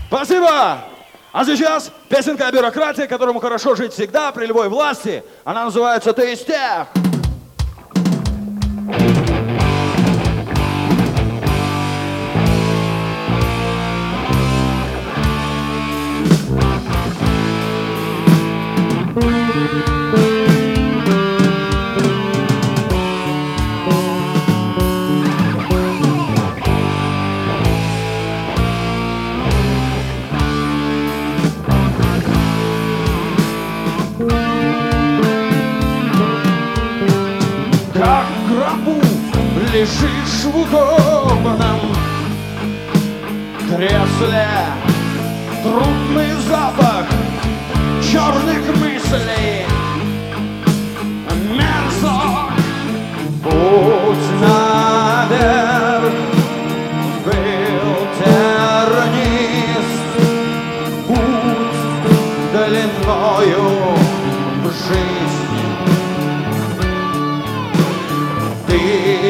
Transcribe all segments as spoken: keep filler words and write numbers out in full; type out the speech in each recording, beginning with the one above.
Спасибо! А сейчас песенка о бюрократии, которому хорошо жить всегда при любой власти. Она называется «Ты из тех». Как в гробу лежишь в удобном кресле, трудный запах черных мыслей, мерзок, путь наверх, был тернист, путь длинною в жизнь. Ты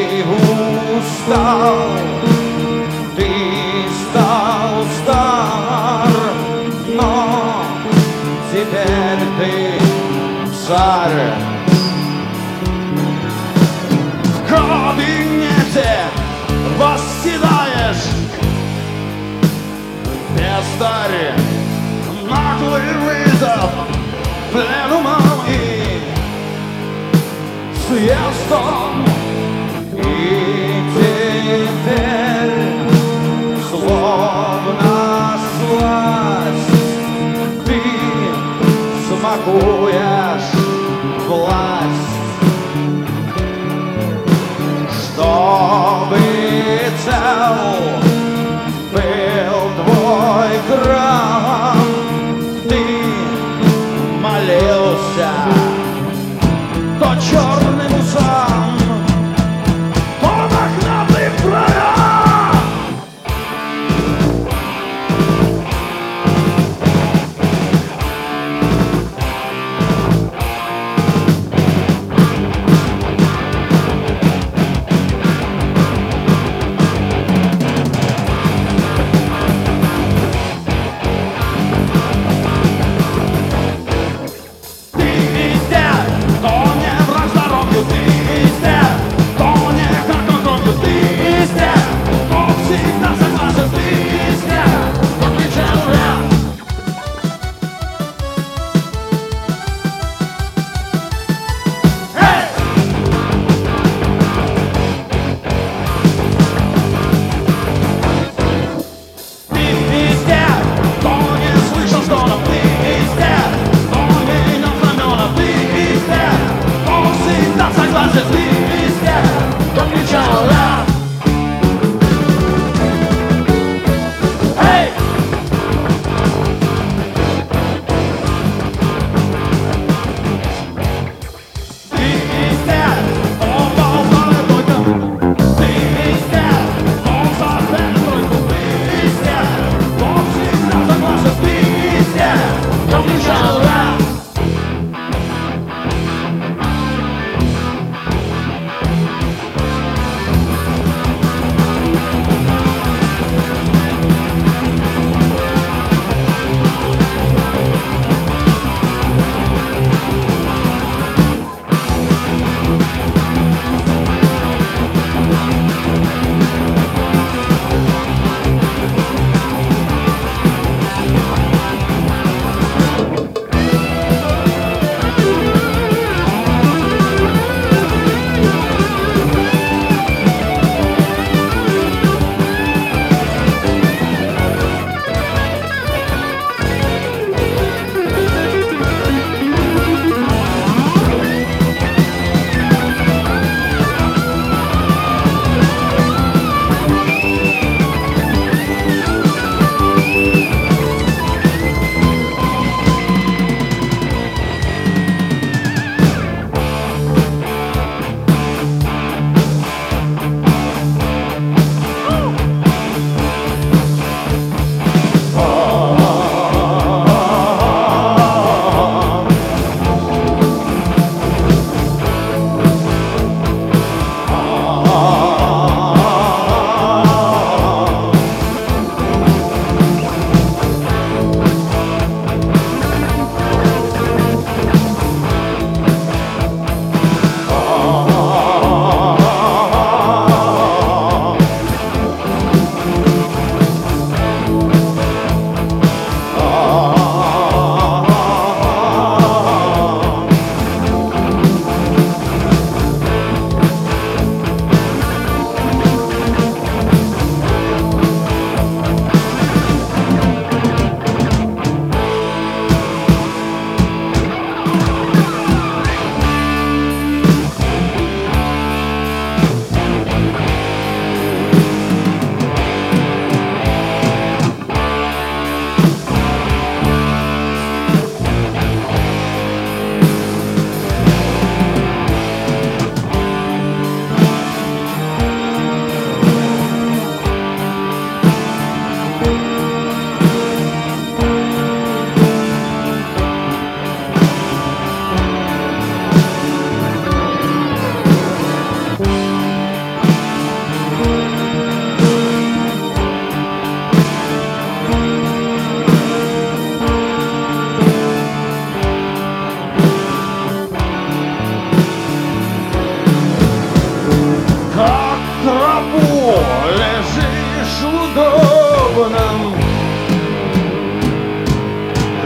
устал, ты стал стар, но теперь ты царь. В кабинете восседаешь, пестарь, наглый вызов пленумом и съездом. И теперь, словно сласть, ты смакуешь власть, чтобы цел был твой грам. Ты молился то черным усам,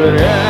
зря.